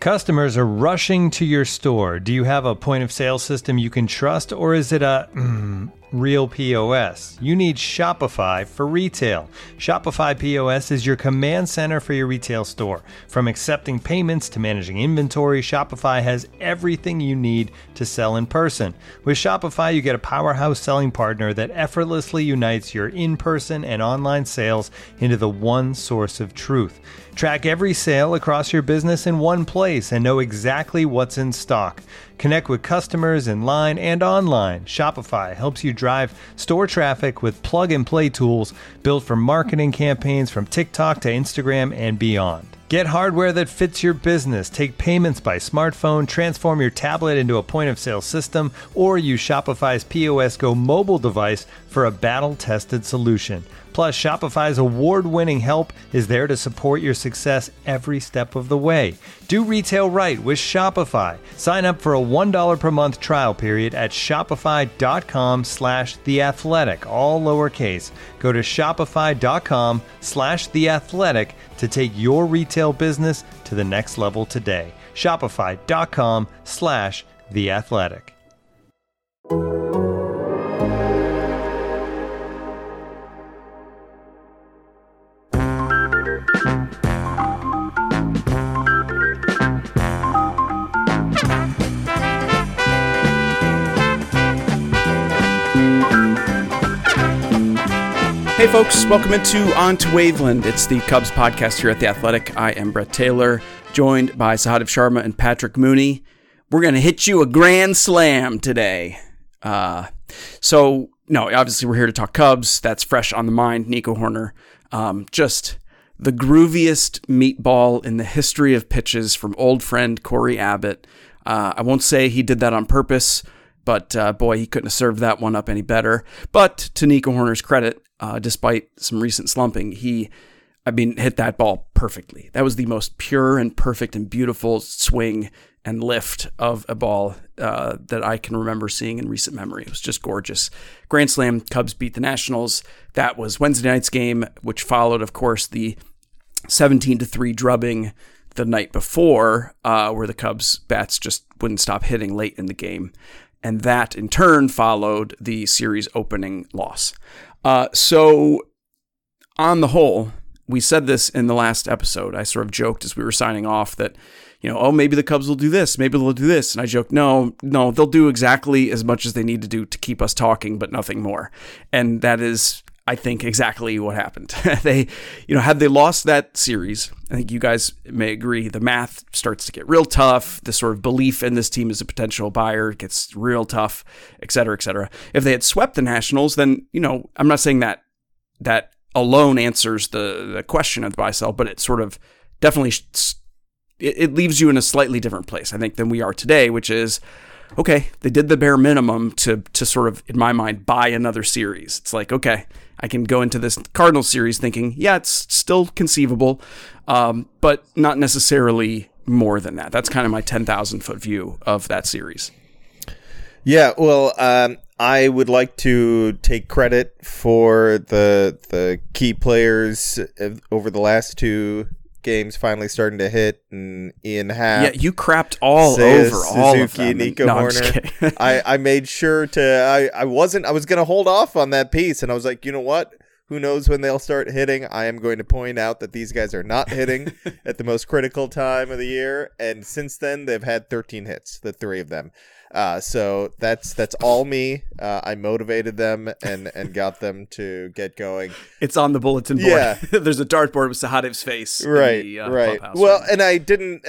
Customers are rushing to your store. Do you have a point of sale system you can trust, or is it a real POS? You need Shopify for retail. Shopify POS is your command center for your retail store. From accepting payments to managing inventory, Shopify has everything you need to sell in person. With Shopify, you get a powerhouse selling partner that effortlessly unites your in-person and online sales into the one source of truth. Track every sale across your business in one place and know exactly what's in stock. Connect with customers in line and online. Shopify helps you drive store traffic with plug-and-play tools built for marketing campaigns from TikTok to Instagram and beyond. Get hardware that fits your business. Take payments by smartphone, transform your tablet into a point-of-sale system, or use Shopify's POS Go mobile device for a battle-tested solution. Plus, Shopify's award-winning help is there to support your success every step of the way. Do retail right with Shopify. Sign up for a $1 per month trial period at shopify.com/theathletic, all lowercase. Go to shopify.com/theathletic to take your retail business to the next level today. Shopify.com/theathletic. Hey folks, welcome into On to Waveland. It's the Cubs podcast here at The Athletic. I am Brett Taylor, joined by Sahadev Sharma and Patrick Mooney. We're going to hit you a grand slam today. Obviously we're here to talk Cubs. That's fresh on the mind. Nico Hoerner, just the grooviest meatball in the history of pitches from old friend Corey Abbott. I won't say he did that on purpose, but boy, he couldn't have served that one up any better. But to Nico Hoerner's credit, despite some recent slumping, hit that ball perfectly. That was the most pure and perfect and beautiful swing and lift of a ball that I can remember seeing in recent memory. It was just gorgeous. Grand slam, Cubs beat the Nationals. That was Wednesday night's game, which followed, of course, the 17-3 drubbing the night before, where the Cubs bats just wouldn't stop hitting late in the game. And that, in turn, followed the series opening loss. So, on the whole, we said this in the last episode. I sort of joked as we were signing off that, maybe the Cubs will do this, maybe they'll do this. And I joked, no, they'll do exactly as much as they need to do to keep us talking, but nothing more. And that is, I think, exactly what happened. They, had they lost that series, I think you guys may agree, the math starts to get real tough. The sort of belief in this team as a potential buyer gets real tough, et cetera, et cetera. If they had swept the Nationals, then, I'm not saying that alone answers the question of the buy sell, but it sort of definitely, it leaves you in a slightly different place, I think, than we are today, which is, okay, they did the bare minimum to sort of, in my mind, buy another series. It's like, okay, I can go into this Cardinals series thinking, yeah, it's still conceivable, but not necessarily more than that. That's kind of my 10,000-foot view of that series. Yeah, well, I would like to take credit for the key players over the last two games finally starting to hit, and Ian Happ. Yeah, you crapped all over all of them. Nico Hoerner. I made sure to. I was going to hold off on that piece, and I was like, you know what? Who knows when they'll start hitting? I am going to point out that these guys are not hitting at the most critical time of the year, and since then they've had 13 hits, the three of them. So that's all me. I motivated them and got them to get going. It's on the bulletin board. Yeah. There's a dartboard with Sahadev's face. Right, in the, right. clubhouse. Well, and I didn't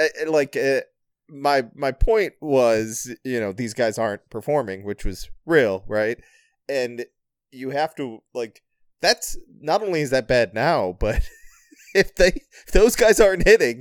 my point was, these guys aren't performing, which was real, right? And you have to that's not only is that bad now, but if those guys aren't hitting,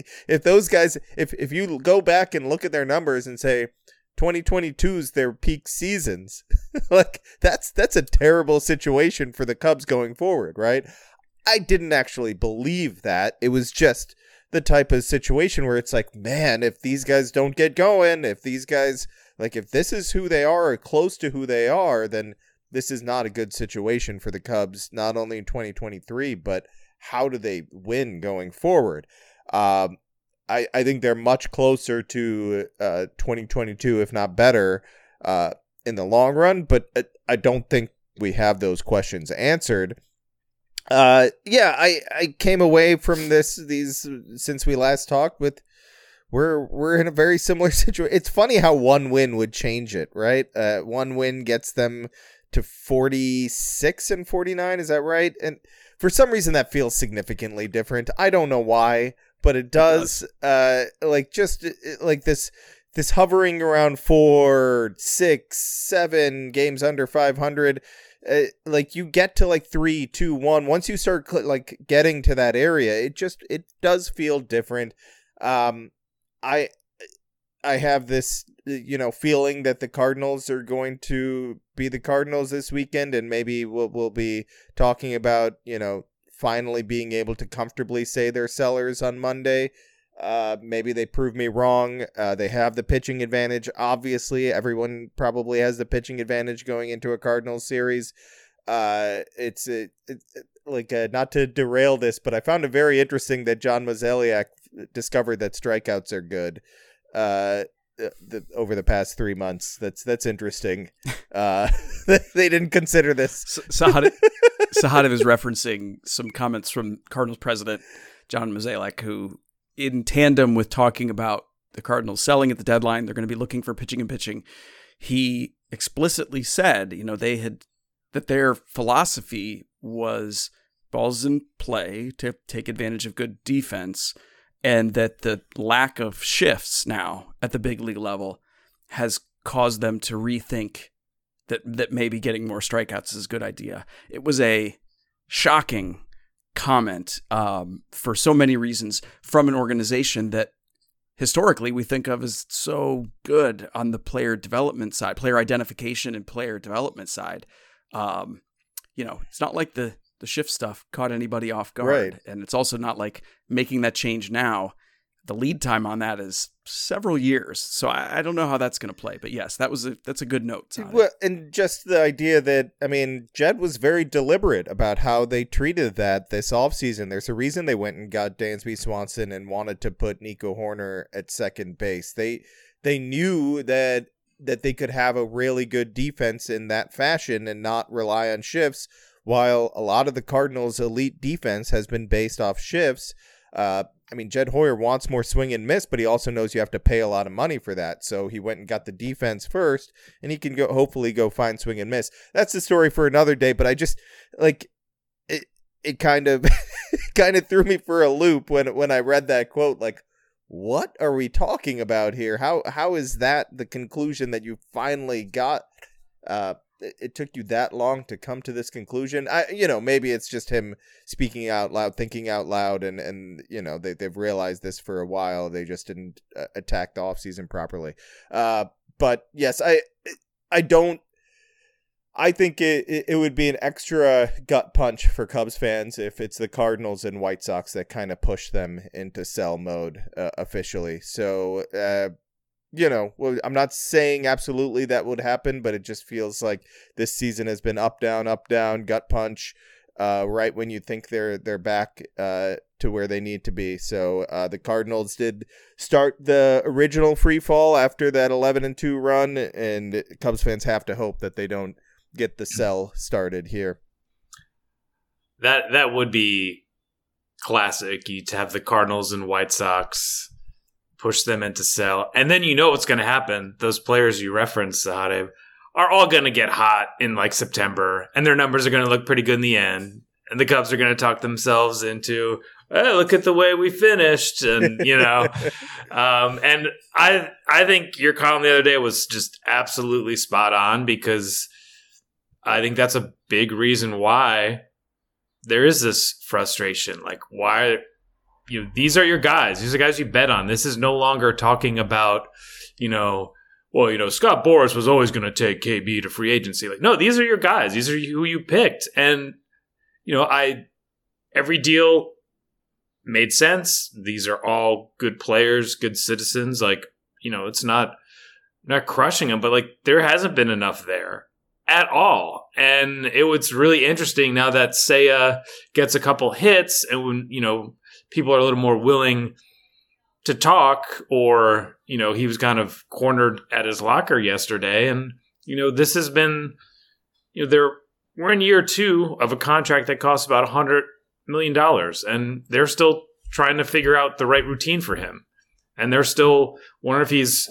if you go back and look at their numbers and say 2022's their peak seasons, that's a terrible situation for the Cubs going forward, right? I didn't actually believe that. It was just the type of situation where it's like, man, if these guys don't get going, if these guys, if this is who they are or close to who they are, then this is not a good situation for the Cubs, not only in 2023, but how do they win going forward? I I think they're much closer to 2022, if not better, in the long run. But I don't think we have those questions answered. I came away from these since we last talked with we're in a very similar situation. It's funny how one win would change it, right? One win gets them to 46 and 49. Is that right? And for some reason that feels significantly different. I don't know why, but it does. Like this hovering around 4, 6, 7 games under 500. Like you get to like 3, 2, 1. Once you start like getting to that area, it does feel different. I have this feeling that the Cardinals are going to be the Cardinals this weekend, and maybe we'll be talking about finally being able to comfortably say they're sellers on Monday. Maybe they prove me wrong. They have the pitching advantage. Obviously, everyone probably has the pitching advantage going into a Cardinals series. It's not to derail this, but I found it very interesting that John Mozeliak discovered that strikeouts are good over the past 3 months. That's interesting. They didn't consider this. Sahadev is referencing some comments from Cardinals president John Mozeliak, who, in tandem with talking about the Cardinals selling at the deadline, they're going to be looking for pitching. He explicitly said, that their philosophy was balls in play to take advantage of good defense, and that the lack of shifts now at the big league level has caused them to rethink that maybe getting more strikeouts is a good idea. It was a shocking comment for so many reasons from an organization that historically we think of as so good on the player development side, player identification and player development side. It's not like the shift stuff caught anybody off guard. Right. And it's also not like making that change now. The lead time on that is several years. So I don't know how that's going to play. But yes, that's a good note. Well, and just the idea that, Jed was very deliberate about how they treated that this offseason. There's a reason they went and got Dansby Swanson and wanted to put Nico Horner at second base. They knew that they could have a really good defense in that fashion and not rely on shifts, while a lot of the Cardinals' elite defense has been based off shifts. Jed Hoyer wants more swing and miss, but he also knows you have to pay a lot of money for that. So he went and got the defense first, and he can hopefully go find swing and miss. That's the story for another day, but I just it kind of kind of threw me for a loop when I read that quote. Like, what are we talking about here? How is that the conclusion that you finally got? It took you that long to come to this conclusion. Maybe it's just him speaking out loud, thinking out loud, and they've realized this for a while. They just didn't attack the offseason properly. But yes, I think it would be an extra gut punch for Cubs fans if it's the Cardinals and White Sox that kind of push them into sell mode officially. So, I'm not saying absolutely that would happen, but it just feels like this season has been up, down, gut punch, right when you think they're back to where they need to be. So the Cardinals did start the original free fall after that 11-2 run, and Cubs fans have to hope that they don't get the sell started here. That would be classic. You'd have the Cardinals and White Sox push them into sell, and then what's going to happen. Those players you referenced, Sahadev, are all going to get hot in like September, and their numbers are going to look pretty good in the end. And the Cubs are going to talk themselves into, look at the way we finished, and and I think your column the other day was just absolutely spot on, because I think that's a big reason why there is this frustration. Like, why? These are your guys. These are guys you bet on. This is no longer talking about, Scott Boras was always going to take KB to free agency. Like, no, these are your guys. These are who you picked. And, every deal made sense. These are all good players, good citizens. Like, it's not crushing them, but like there hasn't been enough there at all. And it was really interesting now that Seiya gets a couple hits, and when, people are a little more willing to talk, or, he was kind of cornered at his locker yesterday. And, this has been, we're in year 2 of a contract that costs about $100 million, and they're still trying to figure out the right routine for him. And they're still wondering if he's,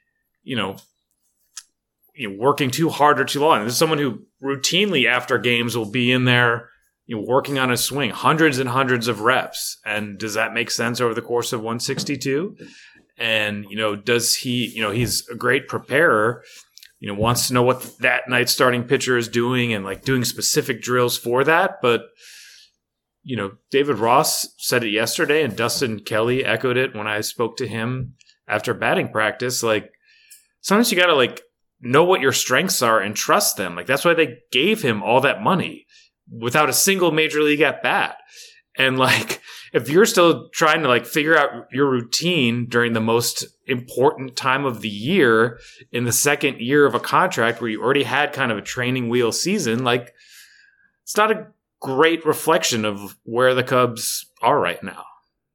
working too hard or too long. This is someone who routinely after games will be in there, working on his swing, hundreds and hundreds of reps. And does that make sense over the course of 162? And, does he, he's a great preparer, wants to know what that night's starting pitcher is doing and like doing specific drills for that. But, David Ross said it yesterday, and Dustin Kelly echoed it when I spoke to him after batting practice. Like, sometimes you got to like know what your strengths are and trust them. Like, that's why they gave him all that money without a single major league at bat. And like, if you're still trying to like figure out your routine during the most important time of the year in the second year of a contract where you already had kind of a training wheel season, like, it's not a great reflection of where the Cubs are right now.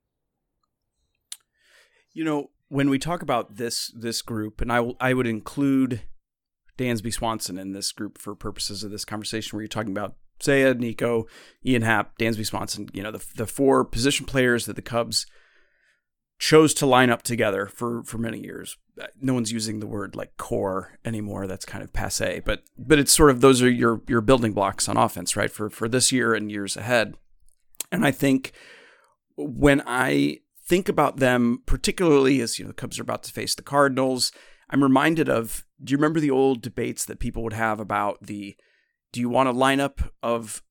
When we talk about this group, and I would include Dansby Swanson in this group for purposes of this conversation, where you're talking about Seiya, Nico, Ian Happ, Dansby Swanson, the 4 position players that the Cubs chose to line up together for many years. No one's using the word like core anymore. That's kind of passé, but it's sort of, those are your building blocks on offense, right? For this year and years ahead. And I think when I think about them, particularly as, the Cubs are about to face the Cardinals, I'm reminded of, do you remember the old debates that people would have about do you want a lineup of,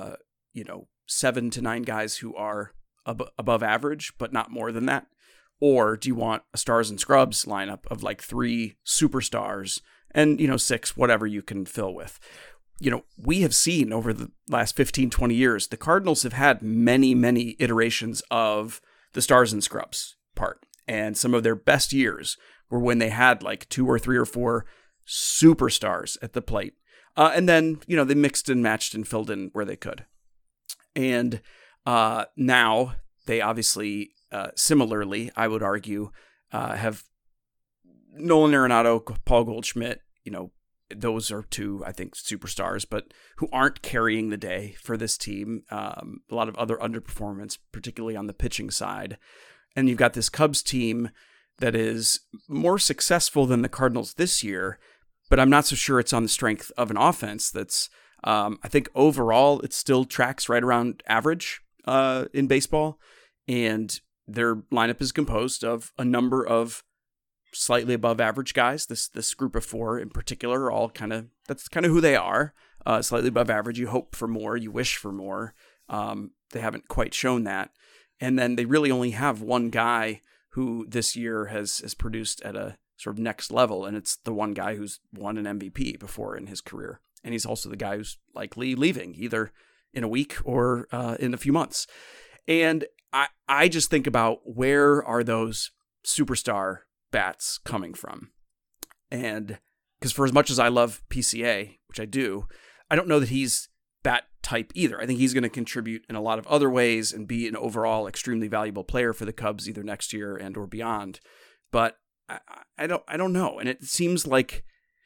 7 to 9 guys who are above average, but not more than that? Or do you want a stars and scrubs lineup of like 3 superstars and, 6, whatever you can fill with? We have seen over the last 15, 20 years, the Cardinals have had many, many iterations of the stars and scrubs part. And some of their best years were when they had like 2 or 3 or 4 superstars at the plate. And then, they mixed and matched and filled in where they could. And now they obviously, similarly, I would argue, have Nolan Arenado, Paul Goldschmidt, those are 2, I think, superstars, but who aren't carrying the day for this team. A lot of other underperformance, particularly on the pitching side. And you've got this Cubs team that is more successful than the Cardinals this year, but I'm not so sure it's on the strength of an offense that's, I think overall it still tracks right around average in baseball. And their lineup is composed of a number of slightly above average guys. This group of 4 in particular are all that's kind of who they are. Slightly above average. You hope for more. You wish for more. They haven't quite shown that. And then they really only have one guy who this year has produced at a sort of next level. And it's the one guy who's won an MVP before in his career. And he's also the guy who's likely leaving either in a week or in a few months. And I just think about, where are those superstar bats coming from? And because for as much as I love PCA, which I do, I don't know that he's that type either. I think he's going to contribute in a lot of other ways and be an overall extremely valuable player for the Cubs either next year and or beyond. But I don't know. And it seems like,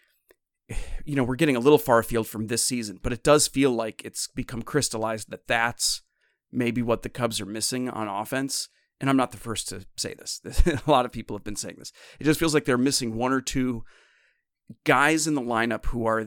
we're getting a little far afield from this season, but it does feel like it's become crystallized that that's maybe what the Cubs are missing on offense. And I'm not the first to say this. A lot of people have been saying this. It just feels like they're missing 1 or 2 guys in the lineup who are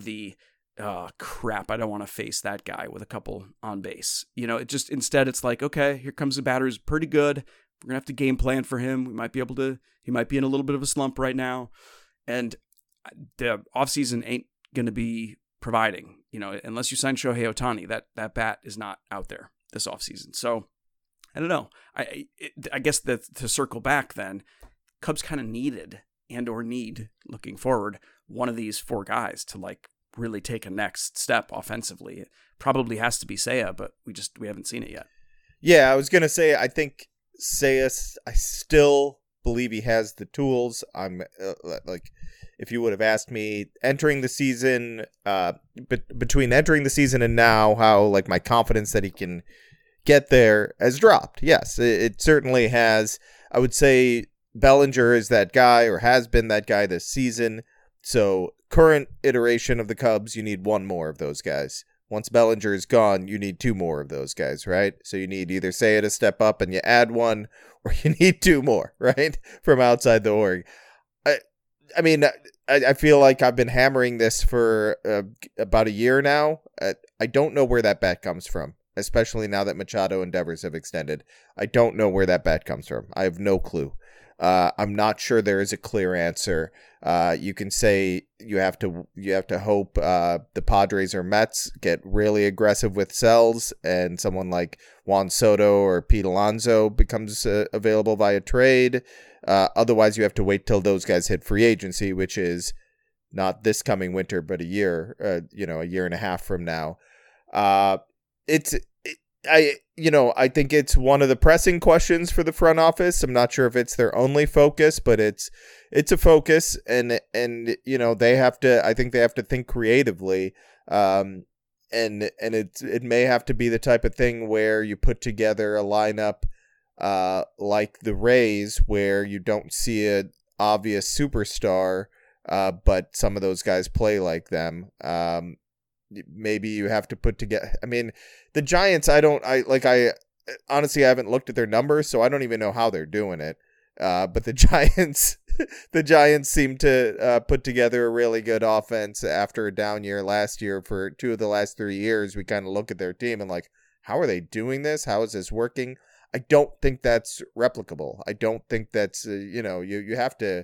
crap, I don't want to face that guy with a couple on base. Instead it's like, okay, here comes the batter who's pretty good. We're going to have to game plan for him. He might be in a little bit of a slump right now. And the offseason ain't going to be providing, unless you sign Shohei Ohtani, that bat is not out there this offseason. So I don't know. I guess that to circle back then, Cubs kind of needed and/or need, looking forward, one of these 4 guys to like really take a next step offensively. It probably has to be Seiya, but we haven't seen it yet. Yeah, I was gonna say, I think Seiya, I still believe he has the tools. I'm like, if you would have asked me entering the season, between entering the season and now, how like my confidence that he can get there has dropped. Yes, it certainly has. I would say Bellinger is that guy or has been that guy this season. So current iteration of the Cubs, you need one more of those guys. Once Bellinger is gone, you need two more of those guys, right? So you need either Seiya to step up and you add one, or you need two more, right? From outside the org. I mean, I feel like I've been hammering this for about a year now. I don't know where that bet comes from, especially now that Machado and Devers have extended. I don't know where that bet comes from. I have no clue. I'm not sure there is a clear answer. You can say you have to hope the Padres or Mets get really aggressive with sells, and someone like Juan Soto or Pete Alonso becomes available via trade. Otherwise, you have to wait till those guys hit free agency, which is not this coming winter, but a year and a half from now. I think it's one of the pressing questions for the front office. I'm not sure if it's their only focus, but it's a focus, and they have to. I think they have to think creatively, and it may have to be the type of thing where you put together a lineup like the Rays, where you don't see an obvious superstar, but some of those guys play like them. Maybe you have to put together. I mean, the Giants. I honestly haven't looked at their numbers, so I don't even know how they're doing it. But the Giants seem to put together a really good offense after a down year last year. For 2 of the last 3 years, we kind of look at their team and like, how are they doing this? How is this working? I don't think that's replicable. I don't think that's you have to.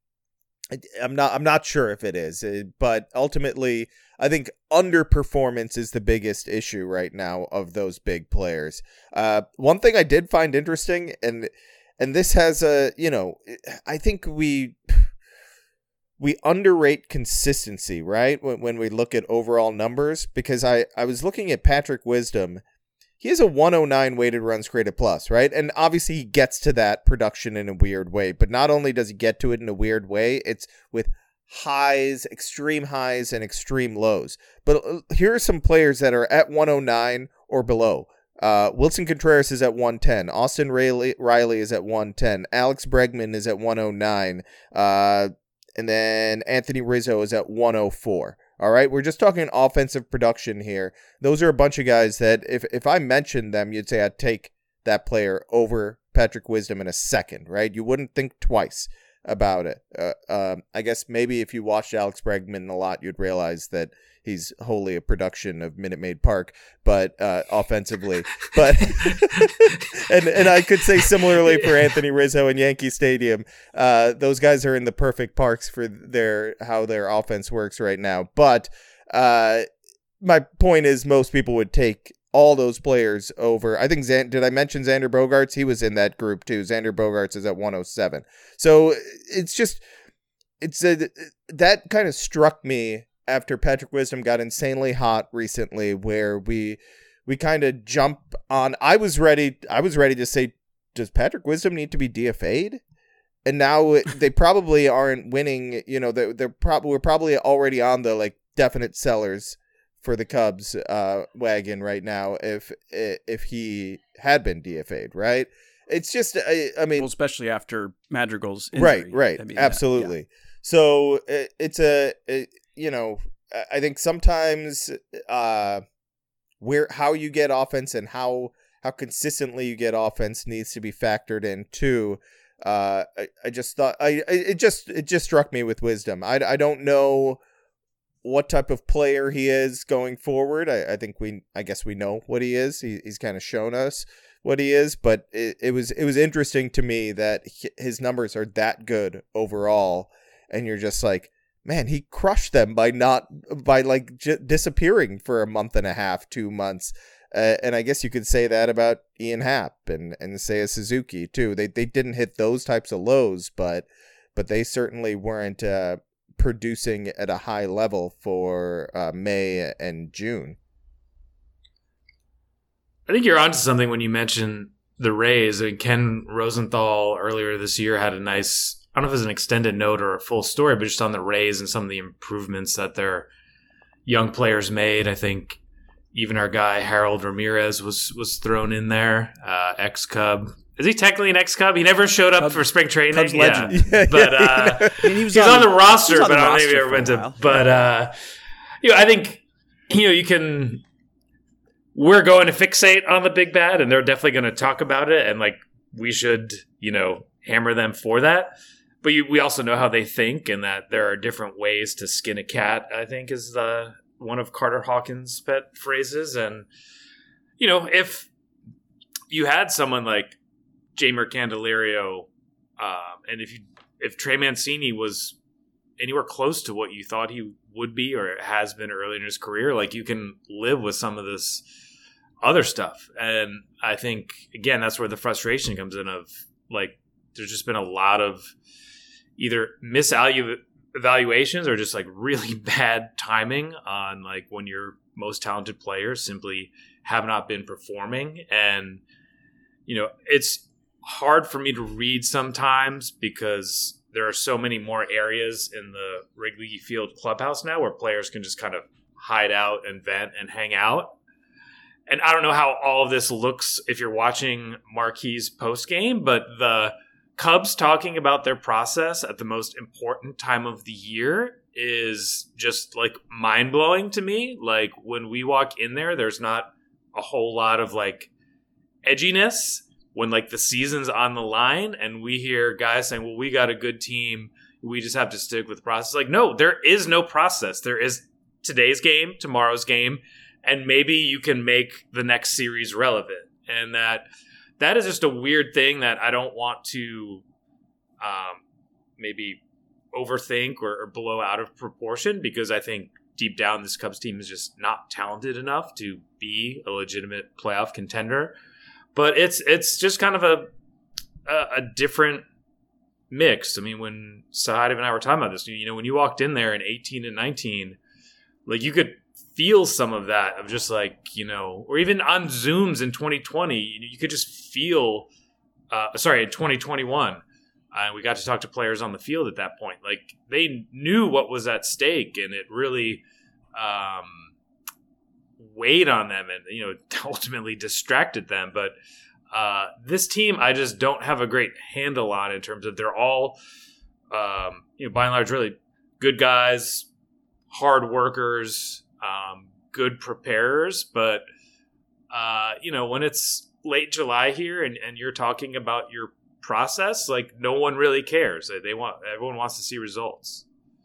I'm not sure if it is, but ultimately, I think underperformance is the biggest issue right now of those big players. One thing I did find interesting, and this has I think we underrate consistency, right? When we look at overall numbers, because I was looking at Patrick Wisdom. He has a 109 weighted runs created plus, right? And obviously he gets to that production in a weird way. But not only does he get to it in a weird way, it's with highs, extreme highs, and extreme lows. But here are some players that are at 109 or below. Wilson Contreras is at 110. Austin Riley is at 110. Alex Bregman is at 109. And then Anthony Rizzo is at 104. All right, we're just talking offensive production here. Those are a bunch of guys that if I mentioned them, you'd say I'd take that player over Patrick Wisdom in a second, right? You wouldn't think twice about it. I guess maybe if you watched Alex Bregman a lot, you'd realize that he's wholly a production of Minute Maid Park, but offensively. But and I could say similarly for Anthony Rizzo and Yankee Stadium. Those guys are in the perfect parks for how their offense works right now. But my point is, most people would take all those players over. I think did I mention Xander Bogaerts? He was in that group too. Xander Bogaerts is at 107. So that kind of struck me after Patrick Wisdom got insanely hot recently, where we kind of jump on. I was ready to say, does Patrick Wisdom need to be DFA'd? And now they probably aren't winning. We're probably already on the like definite sellers for the Cubs wagon right now if he had been DFA'd, right? It's just, I mean... Well, especially after Madrigal's injury. Right, I mean, absolutely. Yeah. So it's I think sometimes how you get offense and how consistently you get offense needs to be factored in too. I just thought it just struck me with Wisdom. I don't know what type of player he is going forward. I guess we know what he is. He's kind of shown us what he is, but it was interesting to me that his numbers are that good overall, and you're just like, man, he crushed them by disappearing for a month and a half, 2 months. And I guess you could say that about Ian Happ and Seiya Suzuki too. They didn't hit those types of lows, but they certainly weren't producing at a high level for May and June. I think you're onto something when you mention the Rays. I mean, Ken Rosenthal earlier this year had a nice, I don't know if it's an extended note or a full story, but just on the Rays and some of the improvements that their young players made. I think even our guy Harold Ramirez was thrown in there, ex-Cub, Is he technically an ex-Cub? He never showed up for spring training. Cubs legend. Yeah. But I mean, he was on the roster, but I don't think he ever went for a to. while. But I think you can. We're going to fixate on the big bad, and they're definitely going to talk about it, and like we should, hammer them for that. But we also know how they think, and that there are different ways to skin a cat. I think is one of Carter Hawkins' pet phrases, and if you had someone like Jeimer Candelario, and if Trey Mancini was anywhere close to what you thought he would be or has been early in his career, like you can live with some of this other stuff. And I think, again, that's where the frustration comes in of like there's just been a lot of either misevaluations or just like really bad timing on like when your most talented players simply have not been performing. And it's hard for me to read sometimes because there are so many more areas in the Wrigley Field clubhouse now where players can just kind of hide out and vent and hang out. And I don't know how all of this looks if you're watching Marquis post game, but the Cubs talking about their process at the most important time of the year is just like mind blowing to me. Like when we walk in there, there's not a whole lot of like edginess when like the season's on the line and we hear guys saying, well, we got a good team. We just have to stick with the process. Like, no, there is no process. There is today's game, tomorrow's game, and maybe you can make the next series relevant. And that is just a weird thing that I don't want to maybe overthink or blow out of proportion, because I think deep down this Cubs team is just not talented enough to be a legitimate playoff contender. But it's just kind of a different mix. I mean, when Sahadev and I were talking about this, when you walked in there in 18 and 19, like you could feel some of that of just like, or even on Zooms in 2020, you could just feel, in 2021, we got to talk to players on the field at that point. Like they knew what was at stake, and it really weighed on them and, ultimately distracted them. But this team, I just don't have a great handle on in terms of they're all, by and large, really good guys, hard workers, good preparers. But, when it's late July here and you're talking about your process, like no one really cares. Everyone wants to see results.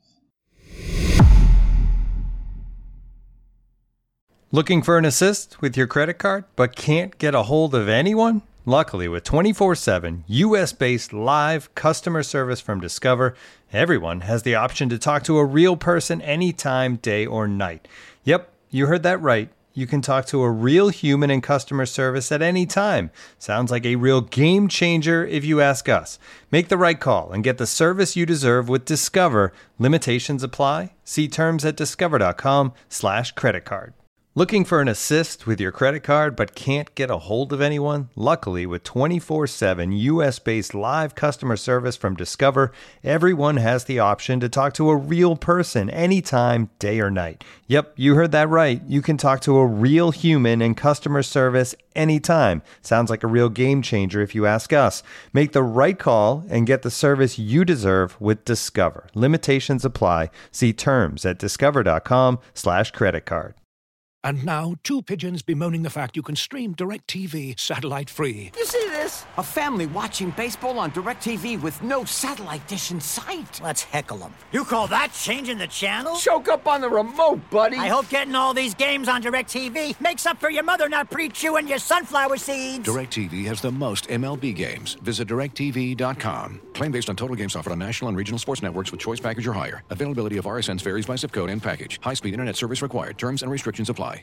Looking for an assist with your credit card, but can't get a hold of anyone? Luckily, with 24/7 U.S.-based live customer service from Discover, everyone has the option to talk to a real person anytime, day or night. Yep, you heard that right. You can talk to a real human in customer service at any time. Sounds like a real game changer if you ask us. Make the right call and get the service you deserve with Discover. Limitations apply. See terms at discover.com/creditcard. Looking for an assist with your credit card but can't get a hold of anyone? Luckily, with 24/7 U.S.-based live customer service from Discover, everyone has the option to talk to a real person anytime, day or night. Yep, you heard that right. You can talk to a real human in customer service anytime. Sounds like a real game changer if you ask us. Make the right call and get the service you deserve with Discover. Limitations apply. See terms at discover.com/creditcard. And now, two pigeons bemoaning the fact you can stream DirecTV satellite-free. You see this? A family watching baseball on DirecTV with no satellite dish in sight. Let's heckle them. You call that changing the channel? Choke up on the remote, buddy. I hope getting all these games on DirecTV makes up for your mother not pre-chewing your sunflower seeds. DirecTV has the most MLB games. Visit DirecTV.com. Claim based on total games offered on national and regional sports networks with choice package or higher. Availability of RSNs varies by zip code and package. High-speed internet service required. Terms and restrictions apply.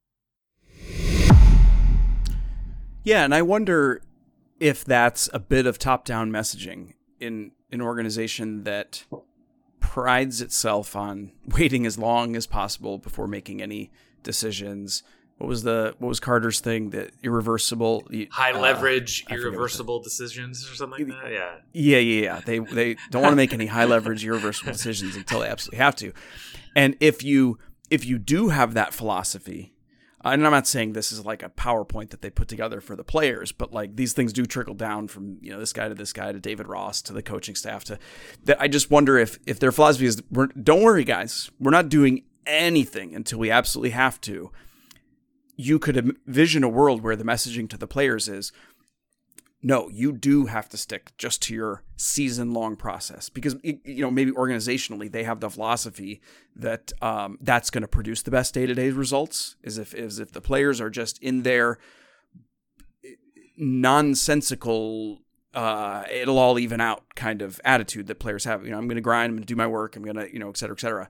Yeah, and I wonder if that's a bit of top-down messaging in an organization that prides itself on waiting as long as possible before making any decisions. What was Carter's thing? That irreversible, high leverage, irreversible decisions or something like that. Yeah. They don't want to make any high leverage, irreversible decisions until they absolutely have to. And if you do have that philosophy, And I'm not saying this is like a PowerPoint that they put together for the players, but like these things do trickle down from, this guy to David Ross to the coaching staff to that. I just wonder if their philosophy is, don't worry guys, we're not doing anything until we absolutely have to. You could envision a world where the messaging to the players is, no, you do have to stick just to your season-long process because, maybe organizationally they have the philosophy that that's going to produce the best day-to-day results. Is if the players are just in their nonsensical, it'll all even out kind of attitude that players have. I'm going to grind, I'm going to do my work, I'm going to, et cetera, et cetera.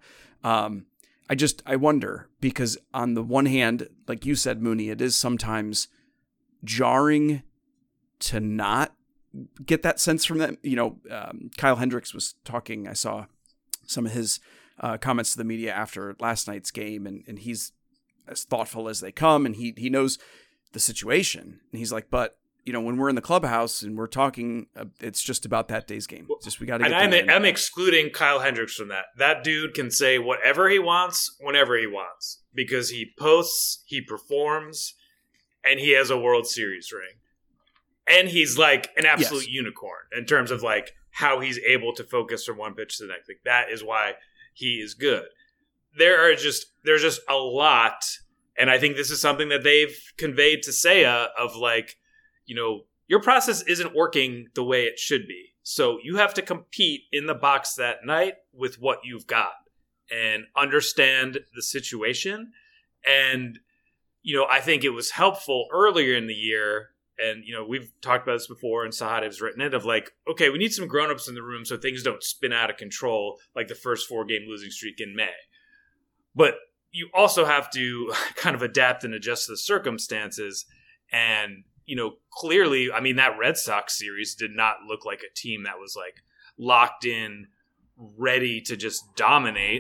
I wonder because on the one hand, like you said, Mooney, it is sometimes jarring to not get that sense from them. Kyle Hendricks was talking. I saw some of his comments to the media after last night's game, and he's as thoughtful as they come, and he knows the situation. And he's like, but when we're in the clubhouse and we're talking, it's just about that day's game. It's just we got to. And I'm excluding Kyle Hendricks from that. That dude can say whatever he wants, whenever he wants, because he posts, he performs, and he has a World Series ring. And he's like an absolute unicorn in terms of like how he's able to focus from one pitch to the next. Like that is why he is good. There's just a lot, and I think this is something that they've conveyed to Seiya of like, your process isn't working the way it should be. So you have to compete in the box that night with what you've got and understand the situation. And, I think it was helpful earlier in the year. And, we've talked about this before, and Sahadev's written it, of like, okay, we need some grown-ups in the room so things don't spin out of control like the first 4-game losing streak in May. But you also have to kind of adapt and adjust to the circumstances. And, clearly, I mean, that Red Sox series did not look like a team that was like locked in, ready to just dominate.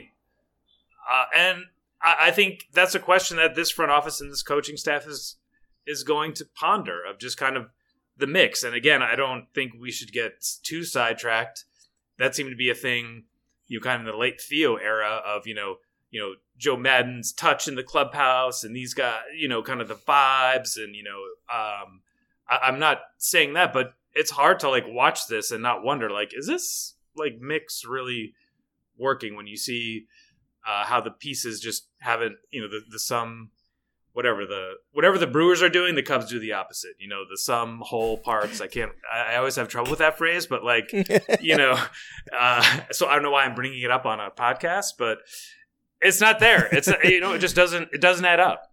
And I think that's a question that this front office and this coaching staff is going to ponder, of just kind of the mix. And again, I don't think we should get too sidetracked. That seemed to be a thing, kind of in the late Theo era of, Joe Madden's touch in the clubhouse and these guys, kind of the vibes. And, I'm not saying that, but it's hard to like watch this and not wonder, like, is this like mix really working when you see how the pieces just haven't, the sum, whatever the Brewers are doing, the Cubs do the opposite. The sum, whole, parts. I always have trouble with that phrase, but like, so I don't know why I'm bringing it up on a podcast, but it's not there. It's, it just doesn't add up.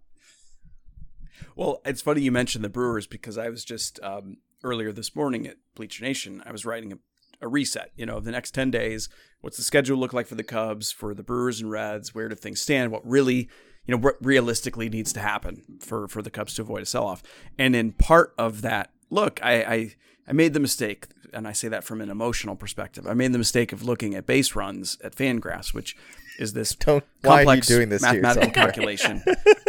Well, it's funny you mentioned the Brewers because I was just earlier this morning at Bleacher Nation, I was writing a reset, the next 10 days. What's the schedule look like for the Cubs, for the Brewers and Reds? Where do things stand? What really, what realistically needs to happen for the Cubs to avoid a sell-off? And in part of that, look, I made the mistake, and I say that from an emotional perspective. I made the mistake of looking at base runs at Fangraphs, which is this complex doing this mathematical calculation.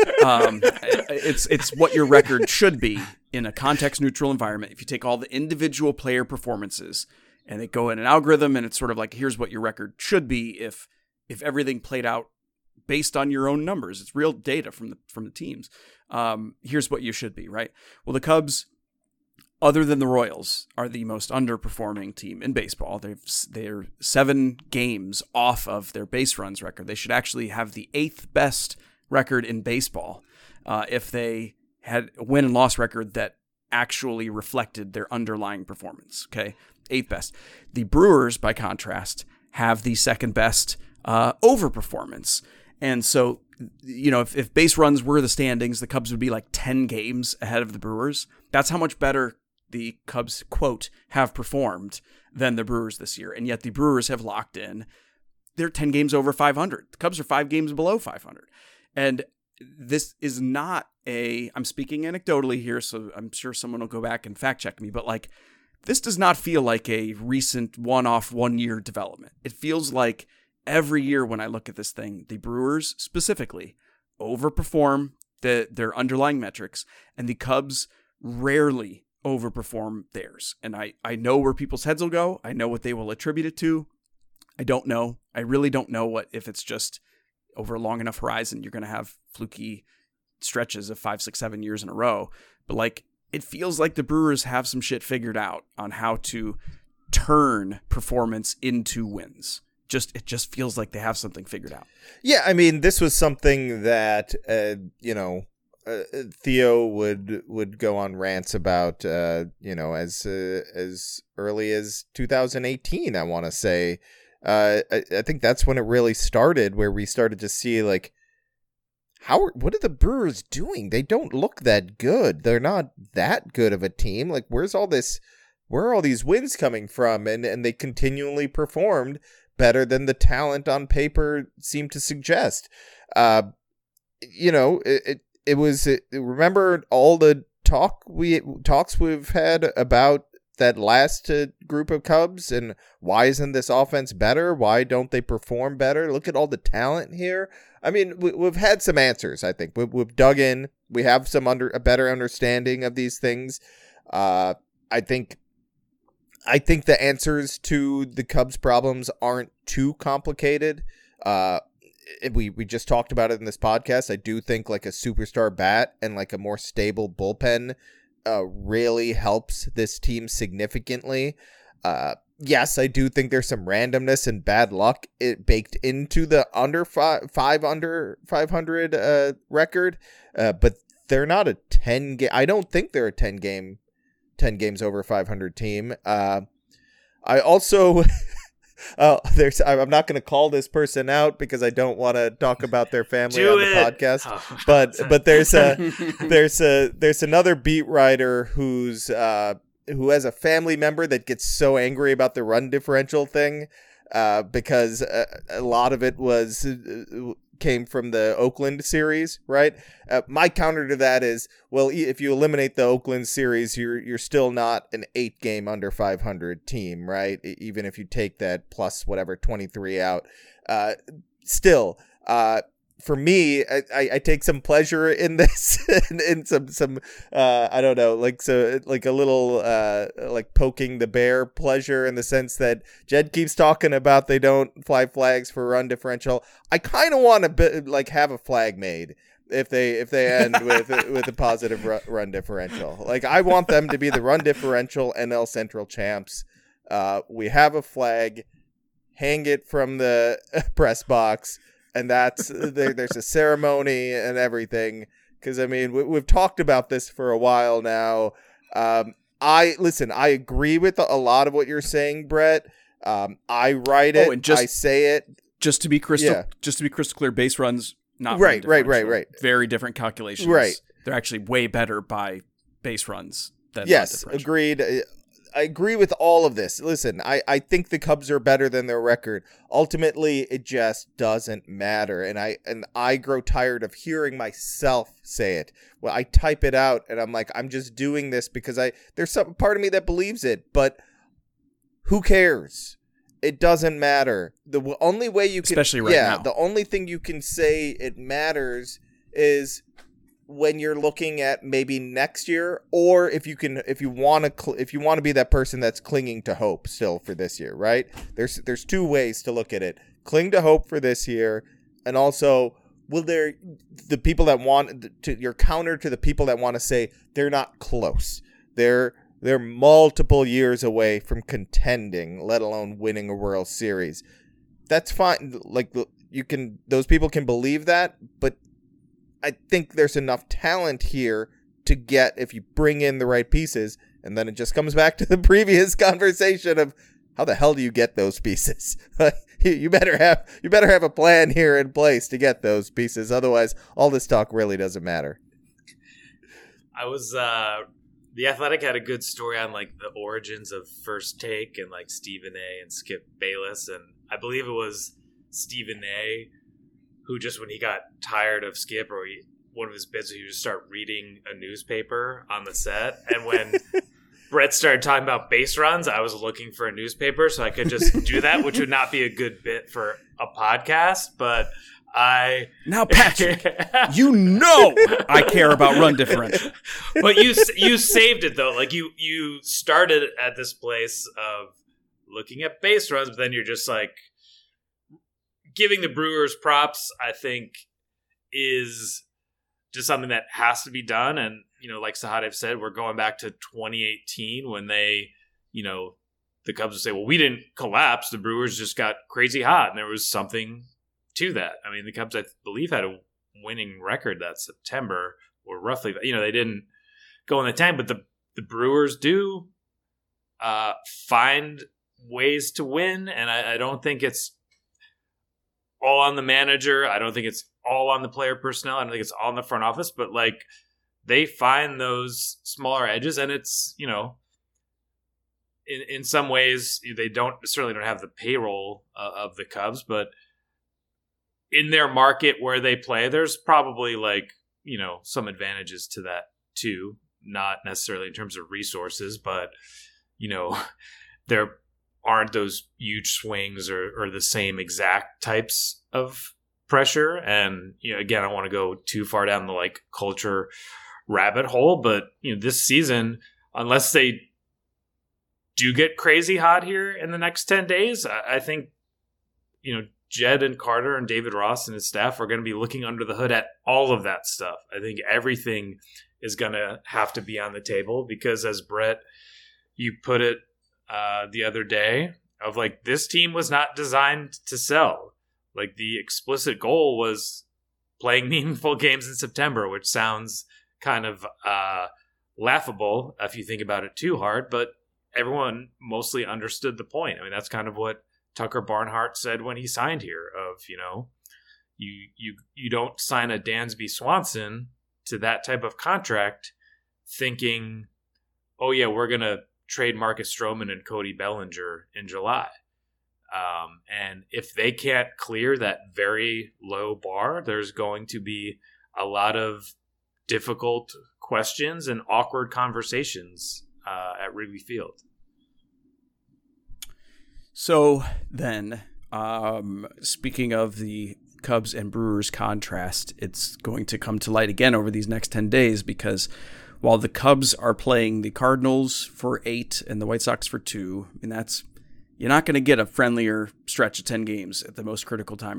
It's what your record should be in a context-neutral environment. If you take all the individual player performances and they go in an algorithm, and it's sort of like, here's what your record should be if everything played out based on your own numbers. It's real data from the teams. Here's what you should be, right? Well, the Cubs, other than the Royals, are the most underperforming team in baseball. They're 7 games off of their base runs record. They should actually have the 8th best record in baseball if they had a win and loss record that actually reflected their underlying performance. Okay, 8th best. The Brewers, by contrast, have the 2nd best overperformance. And so, if base runs were the standings, the Cubs would be like 10 games ahead of the Brewers. That's how much better the Cubs, quote, have performed than the Brewers this year. And yet the Brewers have locked in. They're 10 games over 500. The Cubs are 5 games below 500. And this is not I'm speaking anecdotally here, so I'm sure someone will go back and fact check me, but like, this does not feel like a recent one-off 1-year development. It feels like every year when I look at this thing, the Brewers specifically overperform their underlying metrics, and the Cubs rarely overperform theirs. And I know where people's heads will go. I know what they will attribute it to. I don't know. I really don't know if it's just over a long enough horizon, you're going to have fluky stretches of 5, 6, 7 years in a row. But like, it feels like the Brewers have some shit figured out on how to turn performance into wins. It just feels like they have something figured out. Yeah, I mean, this was something that Theo would go on rants about, as early as 2018. I want to say, I think that's when it really started, where we started to see like, what are the Brewers doing? They don't look that good. They're not that good of a team. Like, where are all these wins coming from? And they continually performed better than the talent on paper seemed to suggest. Remember all the talks we've had about that last group of Cubs, and why isn't this offense better? Why don't they perform better? Look at all the talent here. I mean, we've had some answers. I think we've dug in. We have a better understanding of these things. I think the answers to the Cubs' problems aren't too complicated. We just talked about it in this podcast. I do think like a superstar bat and like a more stable bullpen really helps this team significantly. Yes, I do think there's some randomness and bad luck baked into the under 500 record, but they're not a 10 game. I don't think they're a 10 games over 500 team. I also I'm not going to call this person out because I don't want to talk about their family on the podcast. Oh, but there's another beat writer who has a family member that gets so angry about the run differential thing because a lot of it came from the Oakland series, right? My counter to that is, well, if you eliminate the Oakland series, you're still not an 8-game under 500 team, right? Even if you take that plus whatever 23 out, still, for me, I take some pleasure in this, in some I don't know, like a little like poking the bear pleasure, in the sense that Jed keeps talking about they don't fly flags for run differential. I kind of want to have a flag made if they end with a positive run differential. Like, I want them to be the run differential NL Central champs. We have a flag, hang it from the press box. And that's there's a ceremony and everything, because I mean we've talked about this for a while now. I agree with a lot of what you're saying, Brett. I write it, and I say it. Just to be crystal clear, base runs not right. Very different calculations. Right, they're actually way better by base runs than yes, run differential. Agreed. I agree with all of this. Listen, I think the Cubs are better than their record. Ultimately, it just doesn't matter. And I grow tired of hearing myself say it. Well, I type it out and I'm like, I'm just doing this because there's some part of me that believes it, but who cares? It doesn't matter. The only way you can, especially right now, the only thing you can say it matters is when you're looking at maybe next year, or if you want to be that person that's clinging to hope still for this year, right? There's two ways to look at it: cling to hope for this year, and also the people that want to, your counter to the people that want to say they're not close, they're multiple years away from contending, let alone winning a World Series. That's fine. Like, those people can believe that, but I think there's enough talent here to get, if you bring in the right pieces, and then it just comes back to the previous conversation of how the hell do you get those pieces? you better have a plan here in place to get those pieces. Otherwise, all this talk really doesn't matter. The Athletic had a good story on like the origins of First Take and like Stephen A. and Skip Bayless, and I believe it was Stephen A. who just, when he got tired of Skip or one of his bits, he would just start reading a newspaper on the set. And when Brett started talking about base runs, I was looking for a newspaper so I could just do that, which would not be a good bit for a podcast. But now, Patrick, I care about run differential. But you saved it though. Like you started at this place of looking at base runs, but then you're just like, giving the Brewers props, I think, is just something that has to be done. And, like Sahadev said, we're going back to 2018 when they, the Cubs would say, well, we didn't collapse. The Brewers just got crazy hot. And there was something to that. I mean, the Cubs, I believe, had a winning record that September, or roughly, they didn't go in the tank, but the Brewers do find ways to win. And I don't think it's all on the manager. I don't think it's all on the player personnel. I don't think it's all in the front office, but like they find those smaller edges, and it's, in some ways they don't have the payroll of the Cubs, but in their market where they play, there's probably some advantages to that too. Not necessarily in terms of resources, but there aren't those huge swings or the same exact types of pressure. And again, I don't want to go too far down the culture rabbit hole, but this season, unless they do get crazy hot here in the next 10 days, I think Jed and Carter and David Ross and his staff are going to be looking under the hood at all of that stuff. I think everything is going to have to be on the table, because as Brett, you put it the other day, of this team was not designed to sell. The explicit goal was playing meaningful games in September, which sounds kind of laughable if you think about it too hard, but everyone mostly understood the point. I mean, that's kind of what Tucker Barnhart said when he signed here, of, you don't sign a Dansby Swanson to that type of contract thinking, oh yeah, we're going to trade Marcus Stroman and Cody Bellinger in July. And if they can't clear that very low bar, there's going to be a lot of difficult questions and awkward conversations at Wrigley Field. So then, speaking of the Cubs and Brewers contrast, it's going to come to light again over these next 10 days, because while the Cubs are playing the Cardinals for 8 and the White Sox for 2, and that's, you're not going to get a friendlier stretch of 10 games at the most critical time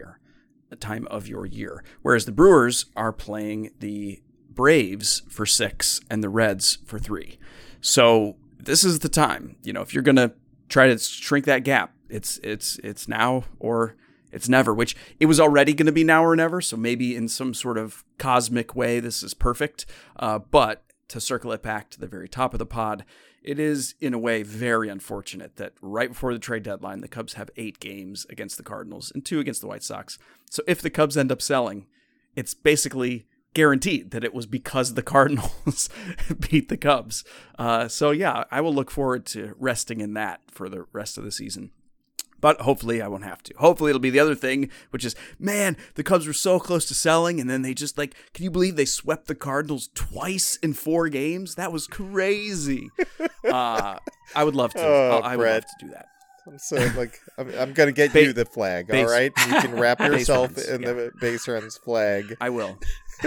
of your year. Whereas the Brewers are playing the Braves for 6 and the Reds for 3. So this is the time, if you're going to try to shrink that gap, it's now or it's never, which it was already going to be now or never. So maybe in some sort of cosmic way, this is perfect. But to circle it back to the very top of the pod, it is in a way very unfortunate that right before the trade deadline, the Cubs have 8 games against the Cardinals and 2 against the White Sox. So if the Cubs end up selling, it's basically guaranteed that it was because the Cardinals beat the Cubs. So yeah, I will look forward to resting in that for the rest of the season. But hopefully I won't have to. Hopefully it'll be the other thing, which is, man, the Cubs were so close to selling, and then they just can you believe they swept the Cardinals twice in 4 games? That was crazy. I would love to. I would love to do that. So I'm going to get you the flag, all right? You can wrap yourself in the Base Runs flag. I will.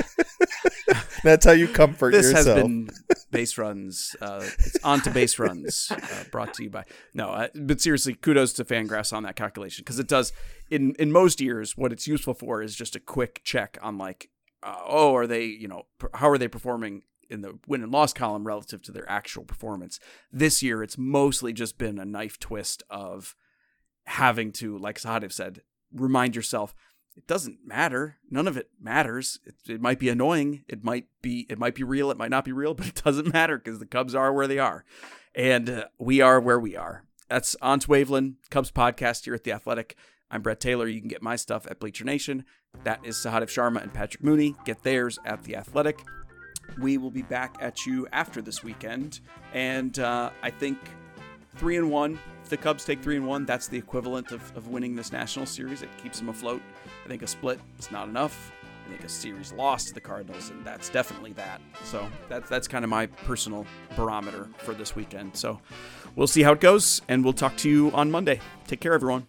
That's how you comfort yourself. This has been Base Runs. It's on to Base Runs, brought to you by... No, but seriously, kudos to Fangraphs on that calculation, because it does, in most years, what it's useful for is just a quick check on are they, how are they performing in the win and loss column relative to their actual performance. This year, it's mostly just been a knife twist of having to, like Sahadev said, remind yourself, it doesn't matter. None of it matters. It might be annoying. It might be real. It might not be real, but it doesn't matter because the Cubs are where they are. And we are where we are. That's On to Waveland, Cubs podcast here at The Athletic. I'm Brett Taylor. You can get my stuff at Bleacher Nation. That is Sahadev Sharma and Patrick Mooney. Get theirs at The Athletic. We will be back at you after this weekend. And I think 3-1. If the Cubs take 3-1, that's the equivalent of winning this National Series. It keeps them afloat. I think a split is not enough. I think a series loss to the Cardinals, and that's definitely that. So that's kind of my personal barometer for this weekend. So we'll see how it goes, and we'll talk to you on Monday. Take care, everyone.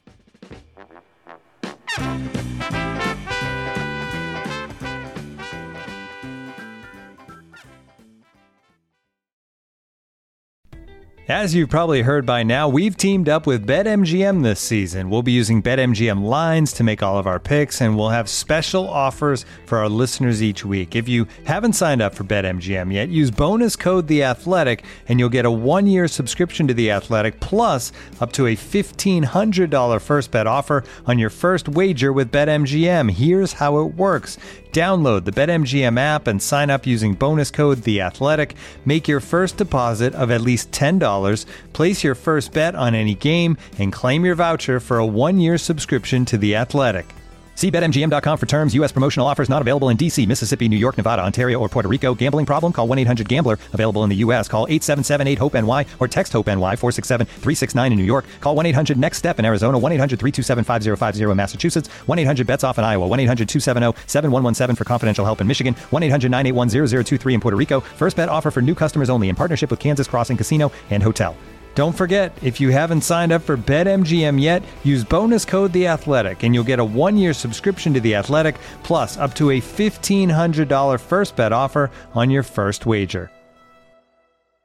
As you've probably heard by now, we've teamed up with BetMGM this season. We'll be using BetMGM lines to make all of our picks, and we'll have special offers for our listeners each week. If you haven't signed up for BetMGM yet, use bonus code The Athletic, and you'll get a 1-year subscription to The Athletic, plus up to a $1,500 first bet offer on your first wager with BetMGM. Here's how it works. Download the BetMGM app and sign up using bonus code The Athletic. Make your first deposit of at least $10. Place your first bet on any game and claim your voucher for a 1-year subscription to The Athletic. See BetMGM.com for terms. U.S. promotional offers not available in D.C., Mississippi, New York, Nevada, Ontario, or Puerto Rico. Gambling problem? Call 1-800-GAMBLER. Available in the U.S. Call 877-8-HOPE-NY or text HOPE-NY 467-369 in New York. Call 1-800-NEXT-STEP in Arizona. 1-800-327-5050 in Massachusetts. 1-800-BETS-OFF in Iowa. 1-800-270-7117 for confidential help in Michigan. 1-800-981-0023 in Puerto Rico. First bet offer for new customers only in partnership with Kansas Crossing Casino and Hotel. Don't forget, if you haven't signed up for BetMGM yet, use bonus code The Athletic, and you'll get a 1-year subscription to The Athletic, plus up to a $1,500 first bet offer on your first wager.